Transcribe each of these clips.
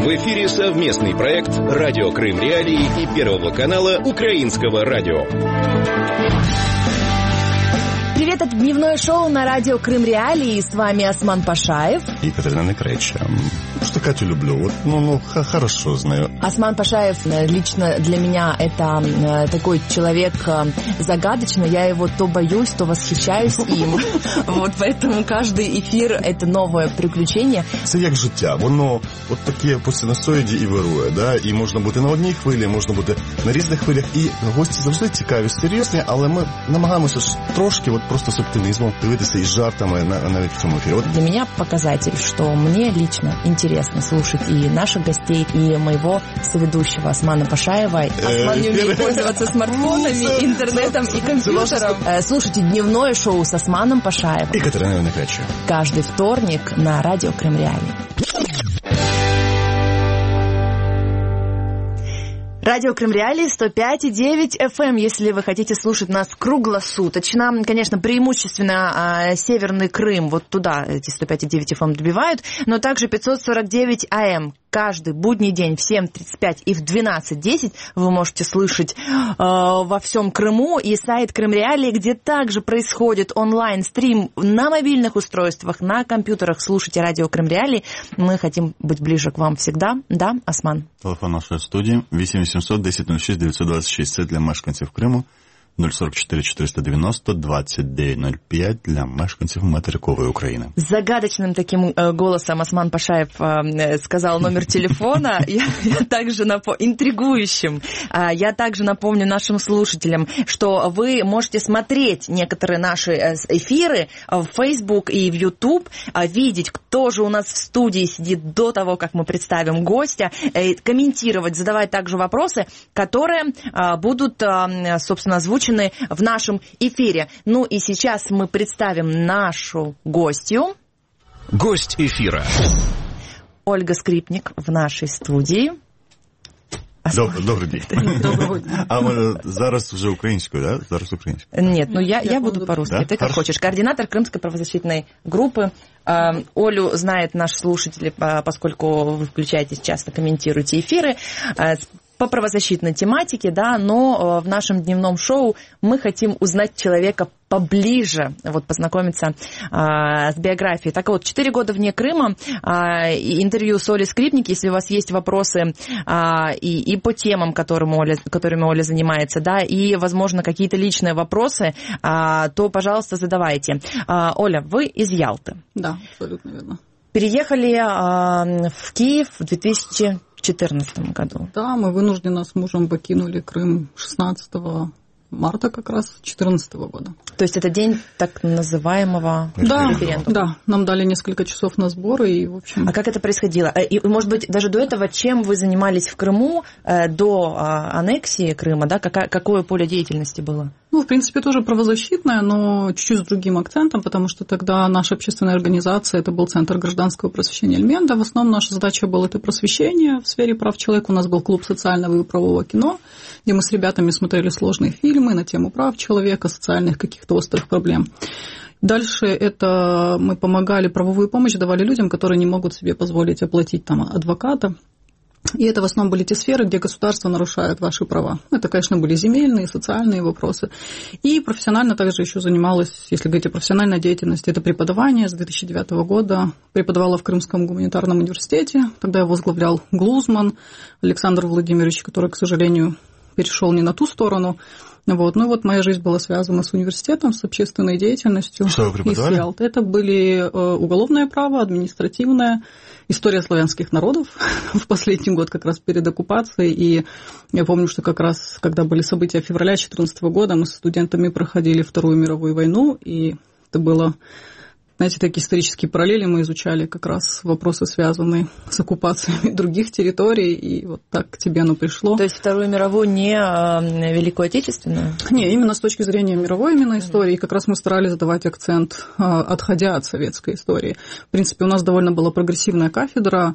В эфире совместный проект «Радио Крым Реалии» и Первого канала Украинского радио. Привет, это дневное шоу на радио Крым Реалии. С вами Осман Пашаев и Катерина Некреча. Что Катю люблю, хорошо знаю. Осман Пашаев лично для меня это такой человек загадочный. Я его то боюсь, то восхищаюсь им. Вот поэтому каждый эфир – это новое приключення. Це як життя, воно от таке по синусоїді і вирує, да? І можна бути на одній хвилі, можна бути на різних хвилях. І гості завжди цікаві, серйозні, але ми намагаємося трошки просто с оптимизмом дивитися и с жартами навіть в цьому ефірі. Для меня показатель, что мне лично интересно слушать и наших гостей, и моего соведущего Османа Пашаева. Осман не умеет пользоваться смартфонами, интернетом и компьютером. Слушайте дневное шоу с Османом Пашаевым. И Катериной Некреча. Каждый вторник на радио Крым Реалии. Радио Крым Реалии 105,9 FM, если вы хотите слушать нас круглосуточно. Конечно, преимущественно Северный Крым, вот туда эти 105,9 FM добивают, но также 549 AM. Каждый будний день в 7:35 и в 12:10 вы можете слышать во всем Крыму. И сайт Крым Реалии, где также происходит онлайн-стрим на мобильных устройствах, на компьютерах. Слушайте радио Крым Реалии. Мы хотим быть ближе к вам всегда. Да, Осман? Телефон нашої студії 8800 1006 926. Це для мешканців Криму. 044 490 2905 для мешканців материкової України. Загадочным таким голосом Осман Пашаев сказал номер телефона. Я также интригующим. Я также напомню нашим слушателям, что вы можете смотреть некоторые наши эфиры в Facebook и в YouTube, видеть, кто же у нас в студии сидит до того, как мы представим гостя, комментировать, задавать также вопросы, которые будут, собственно, озвучены в нашем эфире. Ну и сейчас мы представим нашу гостью. Гость эфира. Ольга Скрипник в нашей студии. Добрий день. Доброго дня. А ми зараз вже українською, да? Зараз українською. Нет, я буду по-русски. Да? Ты как хочешь. Координатор Крымской правозащитной группы. Олю знает наш слушатель, поскольку вы включаетесь, часто комментируете эфиры по правозащитной тематике, да, но в нашем дневном шоу мы хотим узнать человека поближе, вот познакомиться с биографией. Так вот, 4 года вне Крыма, интервью с Олей Скрипник, если у вас есть вопросы и по темам, которыми Оля занимается, да, и, возможно, какие-то личные вопросы, то, пожалуйста, задавайте. Оля, вы из Ялты. Да, абсолютно верно. Переехали в Киев в 2014 году. Да, мы вынужденно с мужем покинули Крым 16 марта как раз 2014 года. То есть это день так называемого референдума? Да, нам дали несколько часов на сборы и, в общем... А как это происходило? И, может быть, даже до этого, чем вы занимались в Крыму до аннексии Крыма, да? Какое поле деятельности было? Ну, в принципе, тоже правозащитная, но чуть-чуть с другим акцентом, потому что тогда наша общественная организация, это был Центр гражданского просвещения Эльменда. В основном наша задача была это просвещение в сфере прав человека. У нас был клуб социального и правового кино, где мы с ребятами смотрели сложные фильмы на тему прав человека, социальных каких-то острых проблем. Дальше это мы помогали, правовую помощь давали людям, которые не могут себе позволить оплатить там адвоката. И это в основном были те сферы, где государство нарушает ваши права. Это, конечно, были земельные, социальные вопросы. И профессионально также еще занималась, если говорить о профессиональной деятельности, это преподавание. С 2009 года преподавала в Крымском гуманитарном университете. Тогда я возглавлял Глузман Александр Владимирович, который, к сожалению, перешел не на ту сторону. Вот. Ну вот моя жизнь была связана с университетом, с общественной деятельностью. Что вы преподавали? Это были уголовное право, административное, история славянских народов в последний год, как раз перед оккупацией. И я помню, что как раз, когда были события февраля 2014 года, мы с студентами проходили Вторую мировую войну, и это было... Знаете, такие исторические параллели мы изучали, как раз вопросы, связанные с оккупацией других территорий, и вот так к тебе оно пришло. То есть Вторую мировую, не Великую Отечественную? Не, именно с точки зрения мировой именно истории, как раз мы старались задавать акцент, отходя от советской истории. В принципе, у нас довольно была прогрессивная кафедра,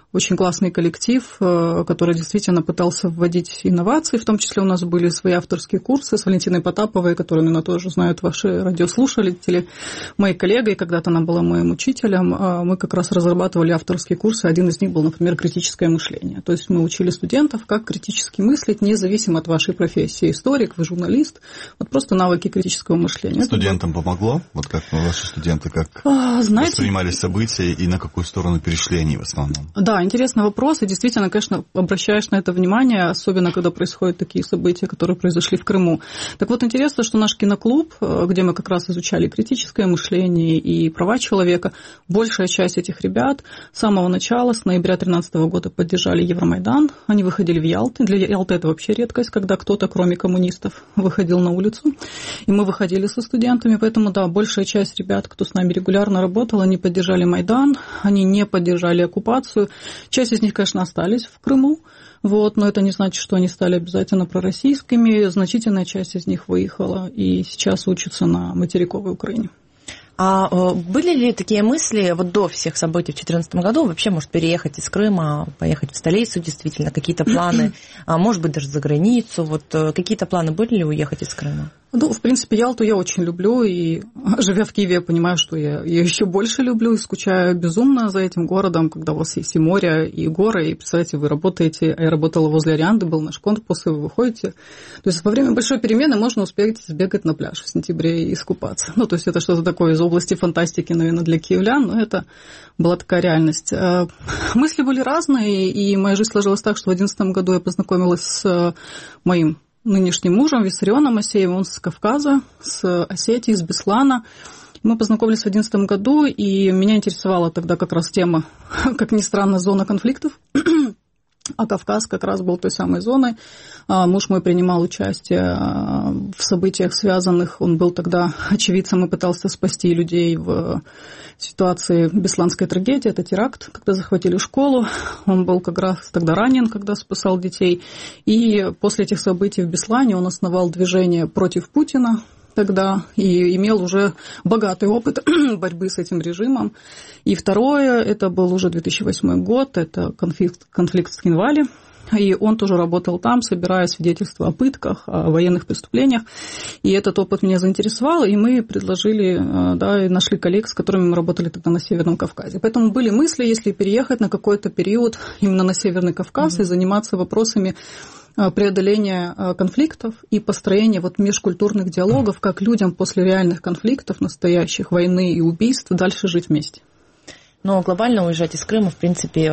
очень классный коллектив, который действительно пытался вводить инновации, в том числе у нас были свои авторские курсы с Валентиной Потаповой, которую, наверное, тоже знают ваши радиослушатели, моей коллегой, когда-то она была моим учителем, мы как раз разрабатывали авторские курсы, один из них был, например, критическое мышление, то есть мы учили студентов, как критически мыслить, независимо от вашей профессии, историк, вы журналист, вот просто навыки критического мышления. Студентам помогло? Вот как ваши студенты, как воспринимали события и на какую сторону перешли они в основном? Да, интересный вопрос, и действительно, конечно, обращаешь на это внимание, особенно когда происходят такие события, которые произошли в Крыму. Так вот, интересно, что наш киноклуб, где мы как раз изучали критическое мышление и права человека, большая часть этих ребят с самого начала, с ноября 2013 года поддержали Евромайдан, они выходили в Ялты. Для Ялты это вообще редкость, когда кто-то, кроме коммунистов, выходил на улицу, и мы выходили со студентами, поэтому, да, большая часть ребят, кто с нами регулярно работал, они поддержали Майдан, они не поддержали оккупацию. Часть из них, конечно, остались в Крыму, вот, но это не значит, что они стали обязательно пророссийскими. Значительная часть из них выехала и сейчас учится на материковой Украине. А были ли такие мысли вот до всех событий в 2014 году, вообще, может, переехать из Крыма, поехать в столицу, действительно, какие-то планы, может быть, даже за границу, вот какие-то планы были ли уехать из Крыма? Ну, в принципе, Ялту я очень люблю, и живя в Киеве, я понимаю, что я еще больше люблю и скучаю безумно за этим городом, когда у вас есть и море, и горы, и, представляете, вы работаете, а я работала возле Орианды, был наш корпус, и вы выходите. То есть во время большой перемены можно успеть сбегать на пляж в сентябре и искупаться. Ну, то есть это что-то такое из области фантастики, наверное, для киевлян, но это была такая реальность. Мысли были разные, и моя жизнь сложилась так, что в 2011 году я познакомилась с моим нынешним мужем Виссарионом Асеевым, он с Кавказа, с Осетии, с Беслана. Мы познакомились в 2011 году, и меня интересовала тогда как раз тема, как ни странно, зона конфликтов. А Кавказ как раз был той самой зоной. Муж мой принимал участие в событиях, связанных, он был тогда очевидцем и пытался спасти людей в ситуации бесланской трагедии, это теракт, когда захватили школу. Он был как раз тогда ранен, когда спасал детей. И после этих событий в Беслане он основал движение против Путина тогда и имел уже богатый опыт борьбы с этим режимом. И второе, это был уже 2008 год, это конфликт в Цхинвале. И он тоже работал там, собирая свидетельства о пытках, о военных преступлениях. И этот опыт меня заинтересовал, и мы предложили, да, и нашли коллег, с которыми мы работали тогда на Северном Кавказе. Поэтому были мысли, если переехать на какой-то период именно на Северный Кавказ и заниматься вопросами преодоления конфликтов и построения вот межкультурных диалогов, как людям после реальных конфликтов, настоящих войны и убийств, дальше жить вместе. Но глобально уезжать из Крыма, в принципе,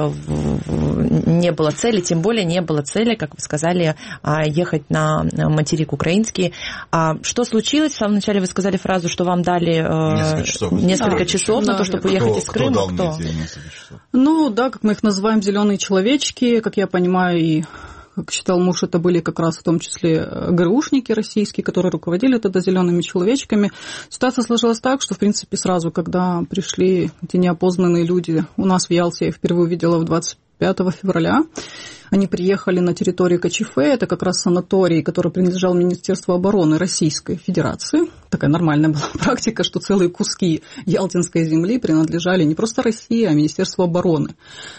не было цели, тем более не было цели, как вы сказали, ехать на материк украинский. Что случилось? В самом начале вы сказали фразу, что вам дали несколько часов на то, чтобы уехать из Крыма. Кто? Ну да, как мы их называем, зеленые человечки, как я понимаю, и как считал муж, это были как раз в том числе ГРУшники российские, которые руководили тогда зелеными человечками. Ситуация сложилась так, что, в принципе, сразу, когда пришли эти неопознанные люди, у нас в Ялте, я их впервые увидела в 25 февраля, они приехали на территорию Качифе, это как раз санаторий, который принадлежал Министерству обороны Российской Федерации. Такая нормальная была практика, что целые куски ялтинской земли принадлежали не просто России, а Министерству обороны.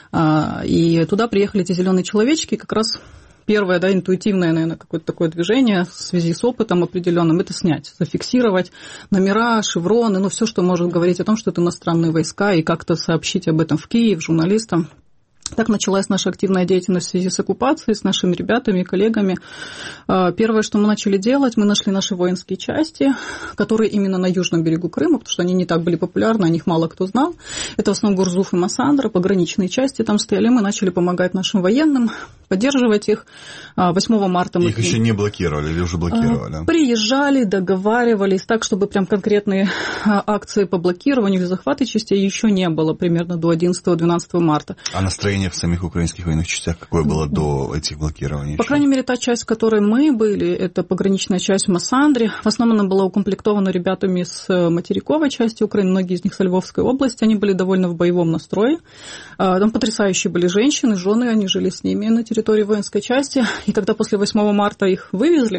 И туда приехали эти зеленые человечки, как раз первое, да, интуитивное, наверное, какое-то такое движение в связи с опытом определенным, это снять, зафиксировать номера, шевроны, ну, все, что может говорить о том, что это иностранные войска, и как-то сообщить об этом в Киев журналистам. Так началась наша активная деятельность в связи с оккупацией, с нашими ребятами и коллегами. Первое, что мы начали делать, мы нашли наши воинские части, которые именно на южном берегу Крыма, потому что они не так были популярны, о них мало кто знал. Это в основном Гурзуф и Массандра, пограничные части там стояли. Мы начали помогать нашим военным, поддерживать их. 8 марта мы... Их еще не блокировали или уже блокировали? Приезжали, договаривались так, чтобы прям конкретные акции по блокированию или захвату частей еще не было примерно до 11-12 марта. А настроение в самих украинских военных частях какое было до этих блокирований? По крайней мере, та часть, в которой мы были, это пограничная часть в Массандре. В основном она была укомплектована ребятами с материковой части Украины, многие из них с Львовской области. Они были довольно в боевом настрое. Там потрясающие были женщины, жены, они жили с ними на территории воинской части. И когда после 8 марта их вывезли,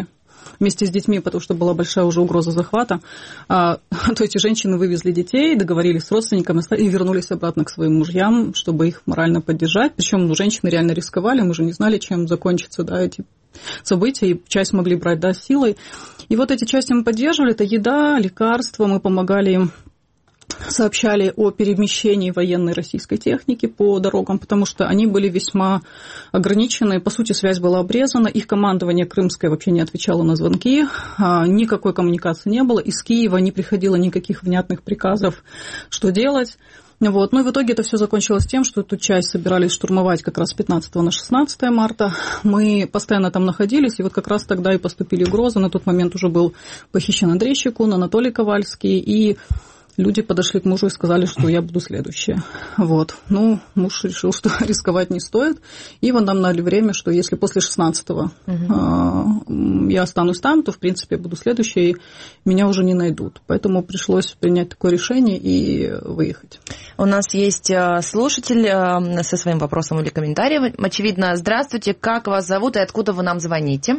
вместе с детьми, потому что была большая уже угроза захвата. То эти женщины вывезли детей, договорились с родственниками и вернулись обратно к своим мужьям, чтобы их морально поддержать. Причем женщины реально рисковали, мы же не знали, чем закончатся, да, эти события, и часть могли брать, да, силой. И вот эти части мы поддерживали, это еда, лекарства, мы помогали им, сообщали о перемещении военной российской техники по дорогам, потому что они были весьма ограничены, по сути, связь была обрезана, их командование крымское вообще не отвечало на звонки, никакой коммуникации не было, из Киева не приходило никаких внятных приказов, что делать. Вот. Ну и в итоге это все закончилось тем, что эту часть собирались штурмовать как раз с 15 на 16 марта. Мы постоянно там находились, и вот как раз тогда и поступили угрозы. На тот момент уже был похищен Андрей Щекун, Анатолий Ковальский, и люди подошли к мужу и сказали, что я буду следующая. Вот. Ну, муж решил, что рисковать не стоит. И вот нам дали время, что если после 16-го я останусь там, то, в принципе, я буду следующей, и меня уже не найдут. Поэтому пришлось принять такое решение и выехать. У нас есть слушатель со своим вопросом или комментарием. Очевидно, здравствуйте, как вас зовут и откуда вы нам звоните?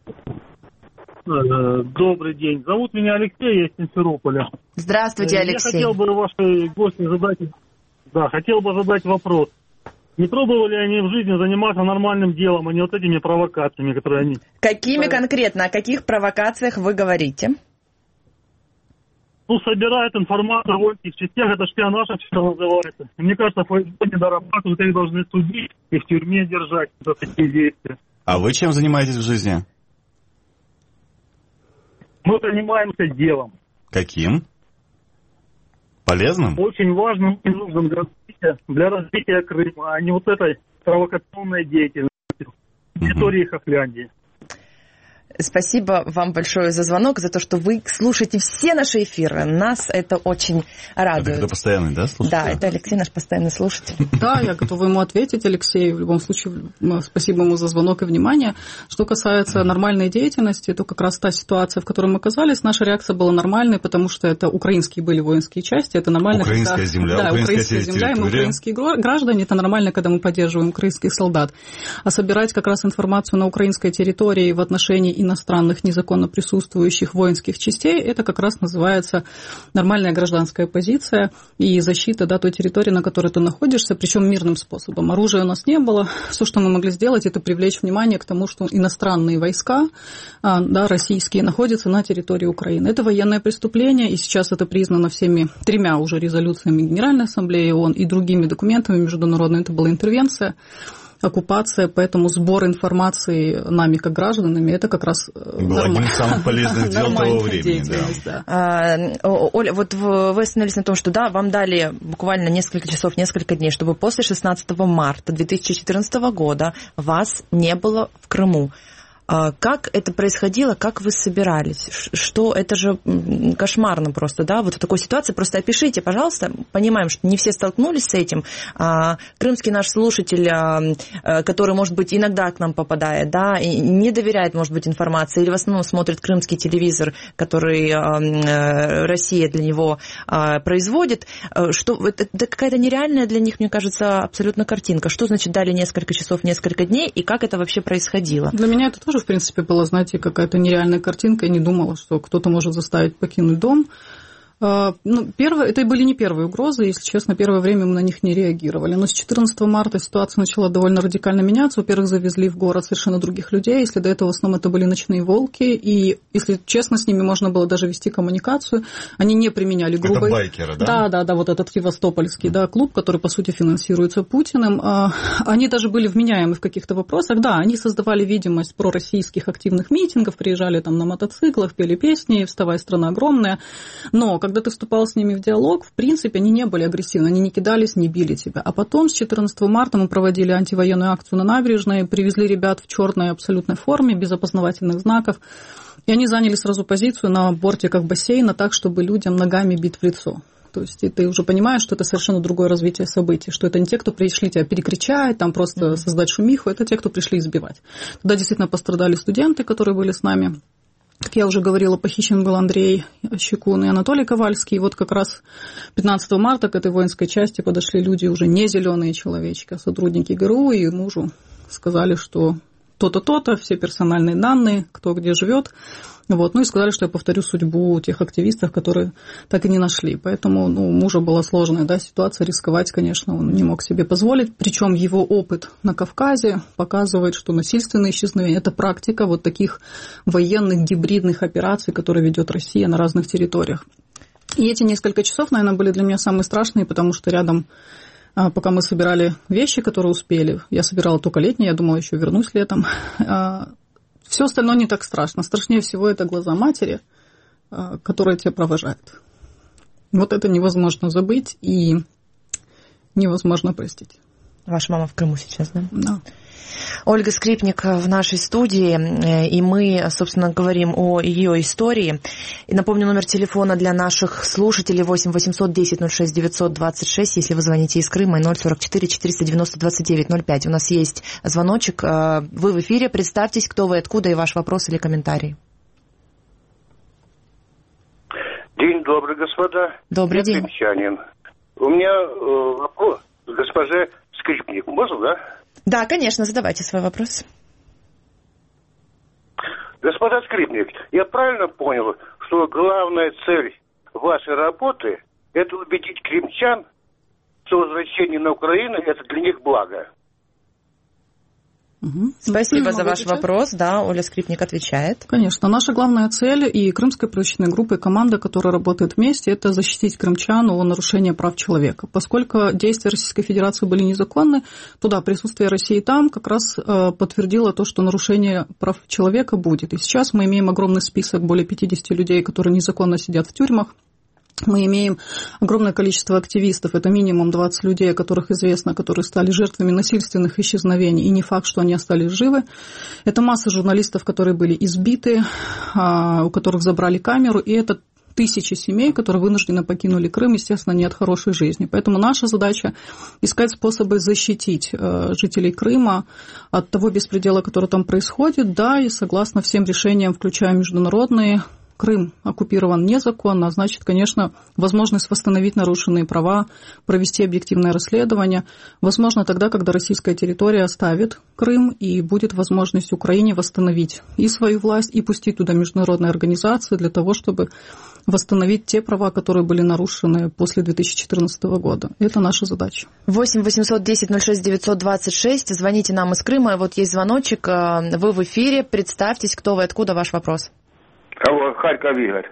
Добрый день. Зовут меня Алексей, я из Симферополя. Здравствуйте, Алексей. Я хотел бы вашей гости задать вопрос. Не пробовали они в жизни заниматься нормальным делом, а не вот этими провокациями, которые они... Какими конкретно? О каких провокациях вы говорите? Ну, собирают информацию о воинских частях, это шпионаж, что называется. Мне кажется, ФСБ не дорабатывают, их должны судить и в тюрьме держать за такие действия. А вы чем занимаетесь в жизни? Мы занимаемся делом. Каким? Полезным? Очень важным и нужным для развития Крыма, а не вот этой провокационной деятельности в территории Хохляндии. Спасибо вам большое за звонок, за то, что вы слушаете все наши эфиры. Нас это очень радует. Это постоянный, да, слушатель? Да, это Алексей, наш постоянный слушатель. Да, я готова ему ответить, Алексей. В любом случае, спасибо ему за звонок и внимание. Что касается нормальной деятельности, то как раз та ситуация, в которой мы оказались, наша реакция была нормальной, потому что это украинские были воинские части, это нормально. Украинская земля, да, украинская земля, и мы украинские граждане, это нормально, когда мы поддерживаем украинских солдат. А собирать как раз информацию на украинской территории в отношении иностранных незаконно присутствующих воинских частей, это как раз называется нормальная гражданская позиция и защита, да, той территории, на которой ты находишься, причем мирным способом. Оружия у нас не было. Все, что мы могли сделать, это привлечь внимание к тому, что иностранные войска, да, российские, находятся на территории Украины. Это военное преступление, и сейчас это признано всеми тремя уже резолюциями Генеральной Ассамблеи ООН и другими документами международными. Это была интервенция, оккупация, поэтому сбор информации нами, как гражданами, это как раз был одним из самых полезных дел того времени. Да. Оля, вот вы остановились на том, что да, вам дали буквально несколько часов, несколько дней, чтобы после 16 марта 2014 года вас не было в Крыму. Как это происходило, как вы собирались? Что это же кошмарно просто, да? Вот в такой ситуации просто опишите, пожалуйста. Понимаем, что не все столкнулись с этим. Крымский наш слушатель, который, может быть, иногда к нам попадает, да, и не доверяет, может быть, информации, или в основном смотрит крымский телевизор, который Россия для него производит. Что это какая-то нереальная для них, мне кажется, абсолютно картинка. Что значит дали несколько часов, несколько дней, и как это вообще происходило? Для меня это тоже, в принципе, была, знаете, какая-то нереальная картинка. Я не думала, что кто-то может заставить покинуть дом. Это были не первые угрозы, если честно, первое время мы на них не реагировали. Но с 14 марта ситуация начала довольно радикально меняться. Во-первых, завезли в город совершенно других людей. Если до этого в основном это были ночные волки, и, если честно, с ними можно было даже вести коммуникацию. Они не применяли грубой... Это байкеры, да? Да, вот этот Севастопольский, да, клуб, который, по сути, финансируется Путиным. Они даже были вменяемы в каких-то вопросах. Да, они создавали видимость пророссийских активных митингов, приезжали там на мотоциклах, пели песни «Вставай, страна огромная». Но когда ты вступал с ними в диалог, в принципе, они не были агрессивны, они не кидались, не били тебя. А потом с 14 марта мы проводили антивоенную акцию на набережной, привезли ребят в черной абсолютной форме, без опознавательных знаков, и они заняли сразу позицию на бортиках бассейна так, чтобы людям ногами бить в лицо. То есть ты уже понимаешь, что это совершенно другое развитие событий, что это не те, кто пришли тебя перекричать, там просто создать шумиху, это те, кто пришли избивать. Туда действительно пострадали студенты, которые были с нами. Как я уже говорила, похищен был Андрей Щекун и Анатолий Ковальский. И вот как раз 15 марта к этой воинской части подошли люди уже не зеленые человечки, а сотрудники ГРУ, и мужу сказали, что то-то, то-то, все персональные данные, кто где живет. Вот. Ну и сказали, что я повторю судьбу тех активистов, которые так и не нашли. Поэтому у мужа была сложная ситуация, рисковать, конечно, он не мог себе позволить. Причем его опыт на Кавказе показывает, что насильственное исчезновение – это практика вот таких военных гибридных операций, которые ведет Россия на разных территориях. И эти несколько часов, наверное, были для меня самые страшные, потому что рядом, пока мы собирали вещи, которые успели, я собирала только летние, я думала, еще вернусь летом. Все остальное не так страшно. Страшнее всего это глаза матери, которая тебя провожает. Вот это невозможно забыть и невозможно простить. Ваша мама в Крыму сейчас, да? Да. Ольга Скрипник в нашей студии, и мы, собственно, говорим о ее истории. И напомню, номер телефона для наших слушателей 8 800 10 06 926, если вы звоните из Крыма, и 044 490 29 05. У нас есть звоночек. Вы в эфире. Представьтесь, кто вы, откуда, и ваш вопрос или комментарий. День добрый, господа. Добрый день. Крымчанин. У меня вопрос к госпоже Скрипник. Можно, да? Да, конечно, задавайте свой вопрос. Господа Скрипник, я правильно понял, что главная цель вашей работы – это убедить крымчан, что возвращение на Украину – это для них благо? Угу. Спасибо за ваш вопрос. Да, Оля Скрипник отвечает. Конечно. Наша главная цель и Крымской правозащитной группы, и команда, которая работает вместе, это защитить крымчан от нарушения прав человека. Поскольку действия Российской Федерации были незаконны, то да, присутствие России там как раз подтвердило то, что нарушение прав человека будет. И сейчас мы имеем огромный список, более 50 людей, которые незаконно сидят в тюрьмах. Мы имеем огромное количество активистов, это минимум 20 людей, о которых известно, которые стали жертвами насильственных исчезновений, и не факт, что они остались живы. Это масса журналистов, которые были избиты, у которых забрали камеру, и это тысячи семей, которые вынуждены покинули Крым, естественно, не от хорошей жизни. Поэтому наша задача – искать способы защитить жителей Крыма от того беспредела, который там происходит, да, и согласно всем решениям, включая международные, Крым оккупирован незаконно, а значит, конечно, возможность восстановить нарушенные права, провести объективное расследование, возможно тогда, когда российская территория оставит Крым, и будет возможность Украине восстановить и свою власть, и пустить туда международные организации для того, чтобы восстановить те права, которые были нарушены после 2014 года. Это наша задача. 8 800 10 06 926. Звоните нам из Крыма. Вот есть звоночек. Вы в эфире. Представьтесь, кто вы, откуда, ваш вопрос. Алло, Харьков, Игорь.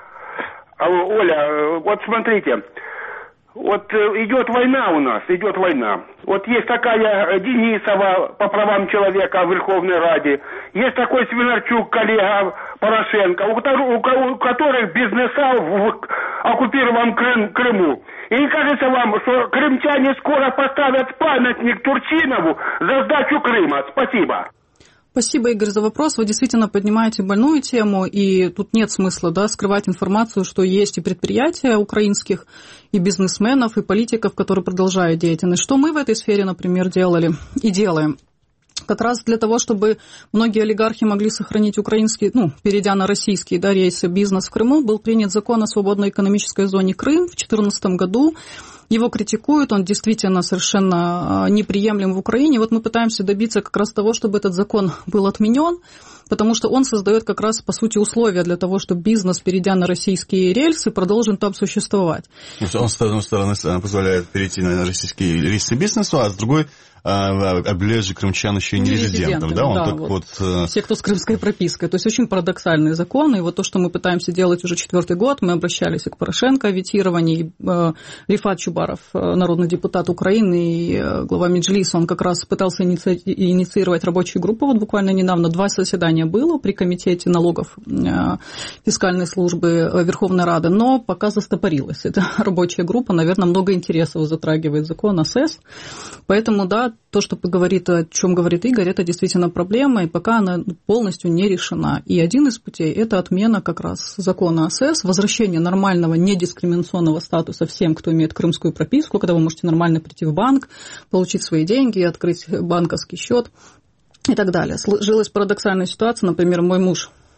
Алло, Оля, вот смотрите, вот идет война у нас, идет война. Вот есть такая Денисова по правам человека в Верховной Раде, есть такой Свинарчук, коллега Порошенко, у которых бизнеса в оккупированном Крыму. И не кажется вам, что крымчане скоро поставят памятник Турчинову за сдачу Крыма? Спасибо. Спасибо, Игорь, за вопрос. Вы действительно поднимаете больную тему, и тут нет смысла скрывать информацию, что есть и предприятия украинских, и бизнесменов, и политиков, которые продолжают деятельность. Что мы в этой сфере, например, делали и делаем? Как раз для того, чтобы многие олигархи могли сохранить украинский, перейдя на российские рейсы, бизнес в Крыму, был принят закон о свободной экономической зоне Крым в 2014 году. Его критикуют, он действительно совершенно неприемлем в Украине. Вот мы пытаемся добиться как раз того, чтобы этот закон был отменен, потому что он создает как раз, по сути, условия для того, чтобы бизнес, перейдя на российские рельсы, продолжил там существовать. Он, с одной стороны, позволяет перейти на российские рельсы бизнесу, а с другой объявляет крымчан еще и нерезидентов. Да? Да, все, кто с крымской пропиской. То есть очень парадоксальный закон. И вот то, что мы пытаемся делать уже 4-й год, мы обращались и к Порошенко о ветировании. Рифат Чубаров, народный депутат Украины и глава Меджлиса, он как раз пытался инициировать рабочую группу. Вот буквально недавно 2 заседания было при комитете налогов фискальной службы Верховной Рады, но пока застопорилась эта рабочая группа. Наверное, много интересов затрагивает закон о СЭС. Поэтому, да, то, что о чем говорит Игорь, это действительно проблема, и пока она полностью не решена. И один из путей – это отмена как раз закона о СЭС, возвращение нормального недискриминационного статуса всем, кто имеет крымскую прописку, когда вы можете нормально прийти в банк, получить свои деньги, открыть банковский счет и так далее. Сложилась парадоксальная ситуация, например, мой муж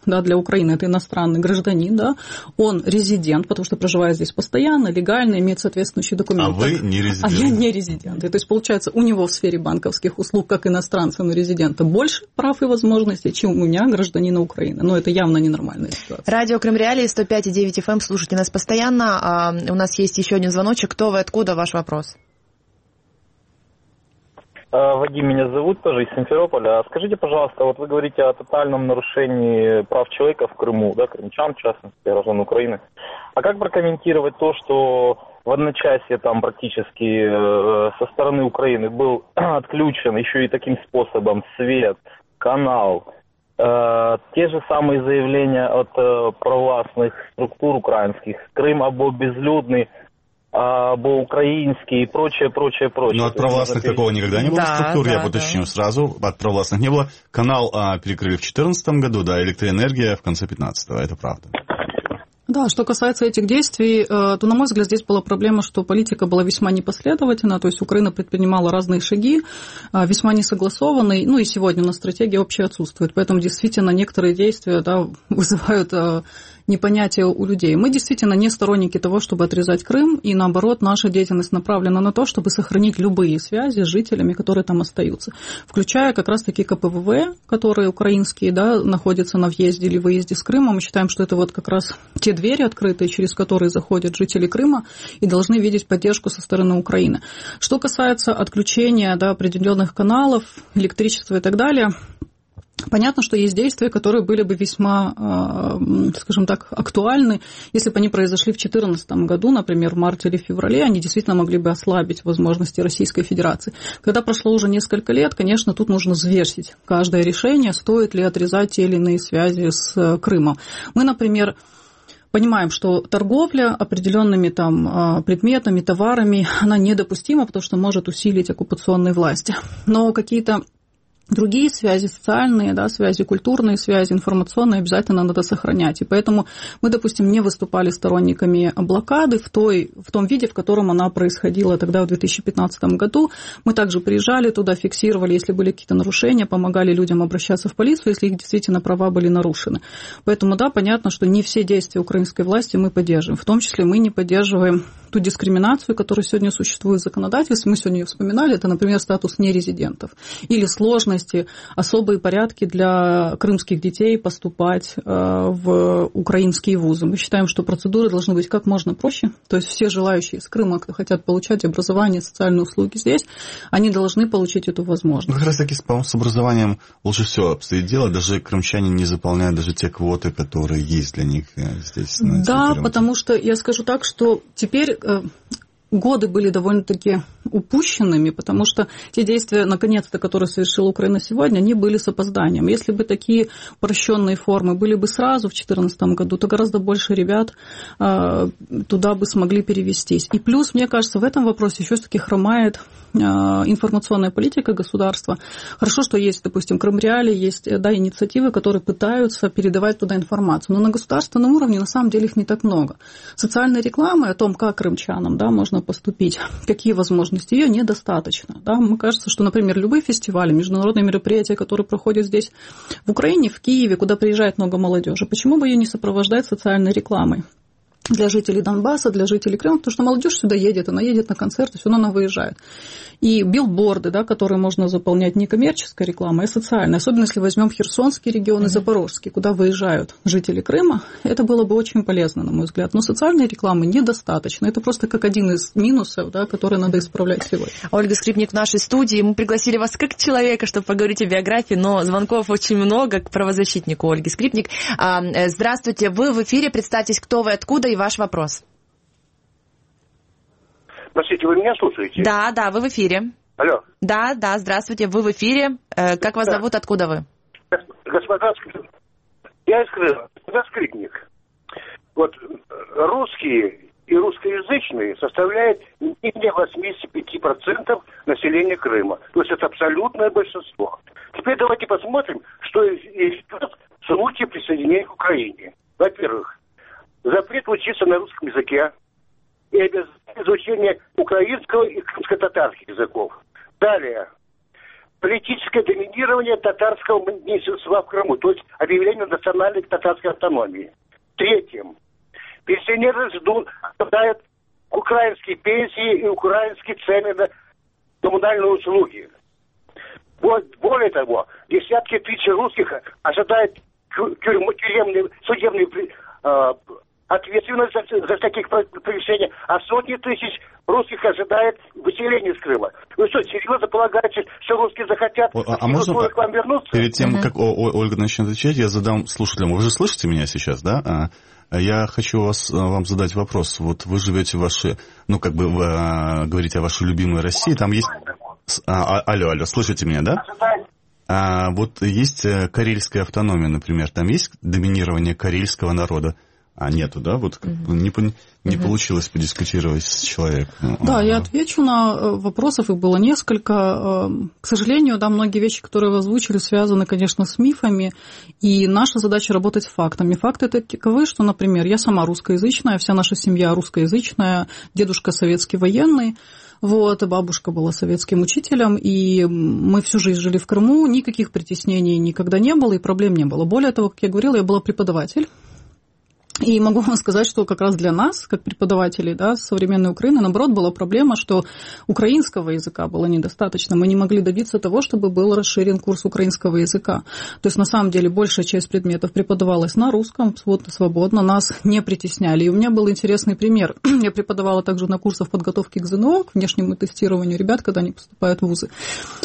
да, для Украины, это иностранный гражданин, да, он резидент, потому что проживает здесь постоянно, легально, имеет соответствующие документы. А вы не резидент. А я не резидент. И, то есть, получается, у него в сфере банковских услуг, как иностранца, но резидента, больше прав и возможностей, чем у меня, гражданина Украины. Но это явно ненормальная ситуация. Радио Крым Реалии, 105,9 FM, слушайте нас постоянно. У нас есть еще один звоночек. Кто вы, откуда, ваш вопрос? Вадим меня зовут, тоже из Симферополя. Скажите, пожалуйста, вот вы говорите о тотальном нарушении прав человека в Крыму, да, крымчан, в частности, граждан Украины. А как прокомментировать то, что в одночасье там практически со стороны Украины был отключен еще и таким способом свет, канал, те же самые заявления от провластных структур украинских, Крым або безлюдный, або украинский и прочее. Но от провластных такого никогда не было структур, я уточню сразу, от провластных не было. Канал перекрыли в 2014 году, да, электроэнергия в конце 2015-го, это правда. Да, что касается этих действий, то, на мой взгляд, здесь была проблема, что политика была весьма непоследовательна, то есть Украина предпринимала разные шаги, весьма несогласованные, ну и сегодня у нас стратегия общая отсутствует, поэтому действительно некоторые действия, да, вызывают непонятие у людей. Мы действительно не сторонники того, чтобы отрезать Крым, и наоборот, наша деятельность направлена на то, чтобы сохранить любые связи с жителями, которые там остаются, включая как раз-таки КПВВ, которые украинские, да, находятся на въезде или выезде с Крыма. Мы считаем, что это вот как раз те двери открытые, через которые заходят жители Крыма и должны видеть поддержку со стороны Украины. Что касается отключения, да, определенных каналов, электричества и так далее, понятно, что есть действия, которые были бы весьма, скажем так, актуальны, если бы они произошли в 2014 году, например, в марте или феврале, они действительно могли бы ослабить возможности Российской Федерации. Когда прошло уже несколько лет, конечно, тут нужно взвесить каждое решение, стоит ли отрезать те или иные связи с Крымом. Мы, например, понимаем, что торговля определенными там предметами, товарами, она недопустима, потому что может усилить оккупационные власти. Но какие-то другие связи, социальные, да, связи, культурные связи, информационные обязательно надо сохранять. И поэтому мы, допустим, не выступали сторонниками блокады в том виде, в котором она происходила тогда в 2015 году. Мы также приезжали туда, фиксировали, если были какие-то нарушения, помогали людям обращаться в полицию, если их действительно права были нарушены. Поэтому, да, понятно, что не все действия украинской власти мы поддерживаем. В том числе мы не поддерживаем ту дискриминацию, которая сегодня существует в законодательстве. Мы сегодня ее вспоминали. Это, например, статус нерезидентов. Или сложности, особые порядки для крымских детей поступать в украинские вузы. Мы считаем, что процедуры должны быть как можно проще. То есть все желающие из Крыма, кто хотят получать образование, социальные услуги здесь, они должны получить эту возможность. Ну, как раз таки с образованием лучше всего обстоит дело. Даже крымчане не заполняют даже те квоты, которые есть для них здесь. Да, потому что я скажу так, что теперь годы были довольно-таки упущенными, потому что те действия, наконец-то, которые совершила Украина сегодня, они были с опозданием. Если бы такие упрощенные формы были бы сразу в 2014 году, то гораздо больше ребят туда бы смогли перевестись. И плюс, мне кажется, в этом вопросе еще все-таки хромает информационная политика государства. Хорошо, что есть, допустим, Крым Реалии, есть, да, инициативы, которые пытаются передавать туда информацию. Но на государственном уровне на самом деле их не так много. Социальной рекламы о том, как крымчанам, да, можно поступить, какие возможности, ее недостаточно. Да. Мне кажется, что, например, любые фестивали, международные мероприятия, которые проходят здесь в Украине, в Киеве, куда приезжает много молодежи, почему бы ее не сопровождать социальной рекламой? Для жителей Донбасса, для жителей Крыма, потому что молодежь сюда едет, она едет на концерты, все равно она выезжает. И билборды, да, которые можно заполнять не коммерческой рекламой, а социальной. Особенно если возьмем Херсонский регион и Запорожский, куда выезжают жители Крыма, это было бы очень полезно, на мой взгляд. Но социальной рекламы недостаточно. Это просто как один из минусов, да, который надо исправлять сегодня. Ольга Скрипник в нашей студии. Мы пригласили вас как человека, чтобы поговорить о биографии, но звонков очень много к правозащитнику Ольги Скрипник. Здравствуйте, вы в эфире. Представьтесь, кто вы, откуда и ваш вопрос. Простите, вы меня слушаете? Да, вы в эфире. Алло. Да, здравствуйте, вы в эфире. Как вас зовут, откуда вы? Господа, я из Крыма, господа Скрипник. Вот русские и русскоязычные составляют не менее 85% населения Крыма. То есть это абсолютное большинство. Теперь давайте посмотрим, что идет в случае присоединения к Украине. Во-первых, запрет учиться на русском языке и обязательное изучение украинского и крымско-татарских языков. Далее, политическое доминирование татарского меньшинства в Крыму, то есть объявление национальной татарской автономии. Третьим. Пенсионеры ожидают украинские пенсии и украинские цены на коммунальные услуги. Более того, десятки тысяч русских ожидают судебной ответственность за таких превышений, а сотни тысяч русских ожидают выселения из Крыма. Вы что, серьезно полагаете, что русские захотят можно к вам вернуться? Перед тем, как Ольга начнет отвечать, я задам слушателям. Вы же слышите меня сейчас, да? Я хочу вам задать вопрос. Вот вы живете в вашей, вы говорите о вашей любимой России, там есть... Алло, слышите меня, да? Вот есть карельская автономия, например, там есть доминирование карельского народа? Нету, да? Вот не получилось подискутировать с человеком. Да, я отвечу на вопросов, их было несколько. К сожалению, да, многие вещи, которые вы озвучили, связаны, конечно, с мифами, и наша задача работать с фактами. Факты таковы, что, например, я сама русскоязычная, вся наша семья русскоязычная, дедушка советский военный, бабушка была советским учителем, и мы всю жизнь жили в Крыму, никаких притеснений никогда не было, и проблем не было. Более того, как я говорила, я была преподаватель. И могу вам сказать, что как раз для нас, как преподавателей, да, современной Украины, наоборот, была проблема, что украинского языка было недостаточно. Мы не могли добиться того, чтобы был расширен курс украинского языка. То есть, на самом деле, большая часть предметов преподавалась на русском, свободно, нас не притесняли. И у меня был интересный пример. Я преподавала также на курсах подготовки к ЗНО, к внешнему тестированию ребят, когда они поступают в вузы.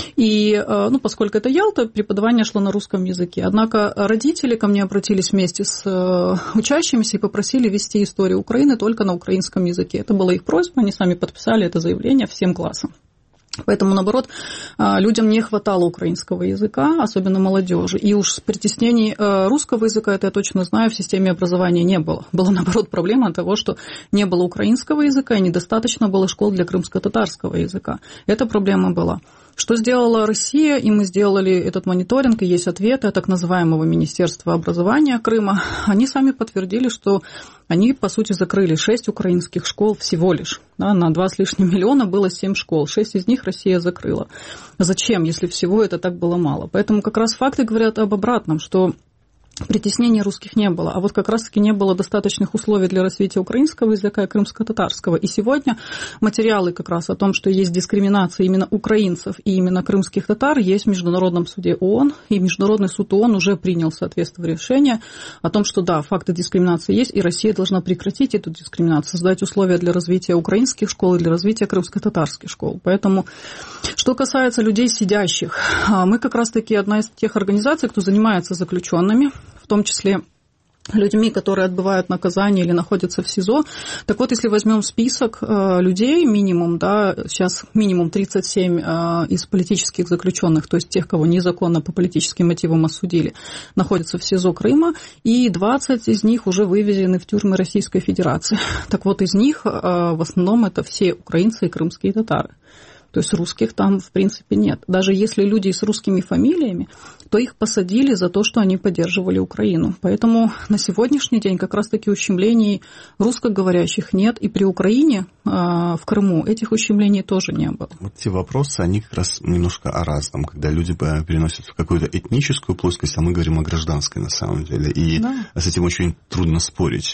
И, поскольку это Ялта, преподавание шло на русском языке. Однако родители ко мне обратились вместе с учащимися и попросили вести историю Украины только на украинском языке. Это была их просьба, они сами подписали это заявление всем классам. Поэтому, наоборот, людям не хватало украинского языка, особенно молодежи. И уж притеснений русского языка, это я точно знаю, в системе образования не было. Была, наоборот, проблема того, что не было украинского языка и недостаточно было школ для крымско-татарского языка. Эта проблема была. Что сделала Россия, и мы сделали этот мониторинг, и есть ответы от так называемого Министерства образования Крыма. Они сами подтвердили, что они, по сути, закрыли 6 украинских школ всего лишь. Да, на 2 с лишним миллиона было 7 школ, 6 из них Россия закрыла. Зачем, если всего это так было мало? Поэтому как раз факты говорят об обратном, что притеснений русских не было, а вот как раз-таки не было достаточных условий для развития украинского языка и крымско-татарского. И сегодня материалы как раз о том, что есть дискриминация именно украинцев и именно крымских татар, есть в Международном суде ООН, и Международный суд ООН уже принял соответствующее решение о том, что да, факты дискриминации есть, и Россия должна прекратить эту дискриминацию, создать условия для развития украинских школ и для развития крымско-татарских школ. Поэтому, что касается людей сидящих, мы как раз-таки одна из тех организаций, кто занимается заключенными, в том числе людьми, которые отбывают наказание или находятся в СИЗО. Так вот, если возьмем список людей, минимум, да, сейчас минимум 37 из политических заключенных, то есть тех, кого незаконно по политическим мотивам осудили, находятся в СИЗО Крыма, и 20 из них уже вывезены в тюрьмы Российской Федерации. Так вот, из них в основном это все украинцы и крымские татары. То есть русских там, в принципе, нет. Даже если люди с русскими фамилиями, то их посадили за то, что они поддерживали Украину. Поэтому на сегодняшний день как раз-таки ущемлений русскоговорящих нет. И при Украине, в Крыму, этих ущемлений тоже не было. Вот эти вопросы, они как раз немножко о разном. Когда люди переносят в какую-то этническую плоскость, а мы говорим о гражданской на самом деле. И с этим очень трудно спорить.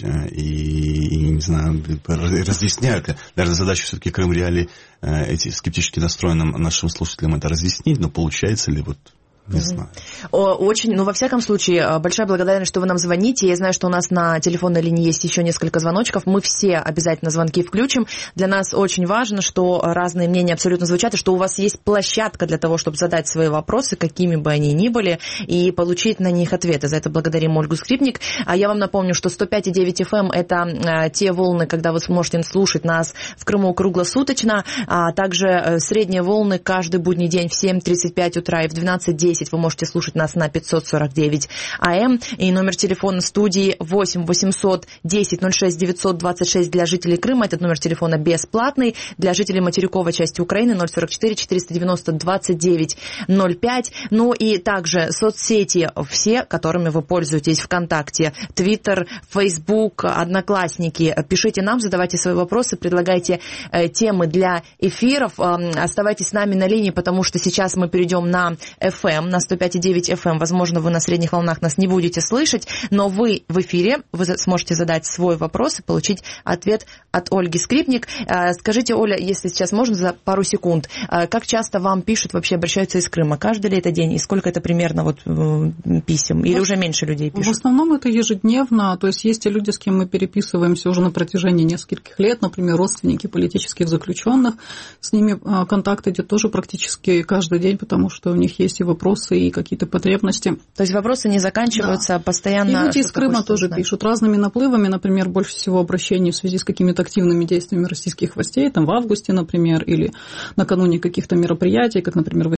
И не знаю, разъясняют ли. Даже задача все-таки Крым Реалии эти скептически настроенным нашим слушателям это разъяснить, но получается ли вот... Не знаю. Очень, во всяком случае, большая благодарность, что вы нам звоните. Я знаю, что у нас на телефонной линии есть еще несколько звоночков. Мы все обязательно звонки включим. Для нас очень важно, что разные мнения абсолютно звучат, и что у вас есть площадка для того, чтобы задать свои вопросы, какими бы они ни были, и получить на них ответы. За это благодарим Ольгу Скрипник. А я вам напомню, что 105,9 FM – это те волны, когда вы сможете слушать нас в Крыму круглосуточно, а также средние волны каждый будний день в 7:35 утра и в 12:10 10 вы можете слушать нас на 549 АМ. И номер телефона студии 8 800 10 06 926 для жителей Крыма. Этот номер телефона бесплатный. Для жителей материковой части Украины 044 490 29 05. Ну и также соцсети все, которыми вы пользуетесь: ВКонтакте, Твиттер, Фейсбук, Одноклассники. Пишите нам, задавайте свои вопросы, предлагайте темы для эфиров. Оставайтесь с нами на линии, потому что сейчас мы перейдем на FM, на 105,9 FM. Возможно, вы на средних волнах нас не будете слышать, но вы в эфире, вы сможете задать свой вопрос и получить ответ от Ольги Скрипник. Скажите, Оля, если сейчас можно, за пару секунд, как часто вам пишут, вообще обращаются из Крыма? Каждый ли это день? И сколько это примерно вот писем? Или уже меньше людей пишут? В основном это ежедневно. То есть есть и люди, с кем мы переписываемся уже на протяжении нескольких лет, например, родственники политических заключенных. С ними контакт идет тоже практически каждый день, потому что у них есть и вопросы, и какие-то потребности. То есть вопросы не заканчиваются, постоянно... И люди из Крыма тоже пишут разными наплывами. Например, больше всего обращений в связи с какими-то активными действиями российских властей, там в августе, например, или накануне каких-то мероприятий, как, например,